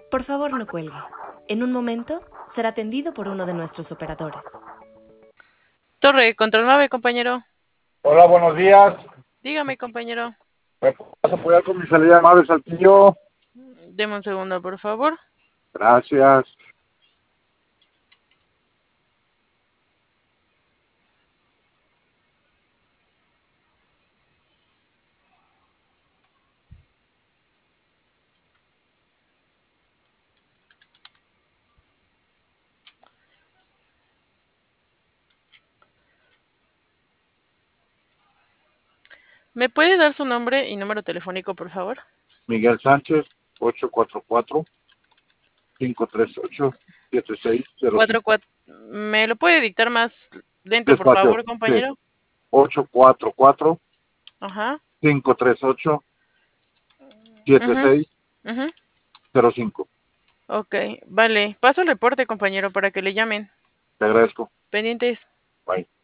Por favor, no cuelgue. En un momento será atendido por uno de nuestros operadores. Torre, control 9, compañero. Hola, buenos días. Dígame, compañero. ¿Me puedes apoyar con mi salida de nave Saltillo? Deme un segundo, por favor. Gracias. ¿Me puede dar su nombre y número telefónico, por favor? Miguel Sánchez, 844-538-7605. 44. ¿Me lo puede dictar más lento, por Despacio, favor, sí. compañero? 844-538-7605. Ajá. Mhm. Mhm. Ok, vale. Paso el reporte, compañero, para que le llamen. Te agradezco. Pendientes. Bye.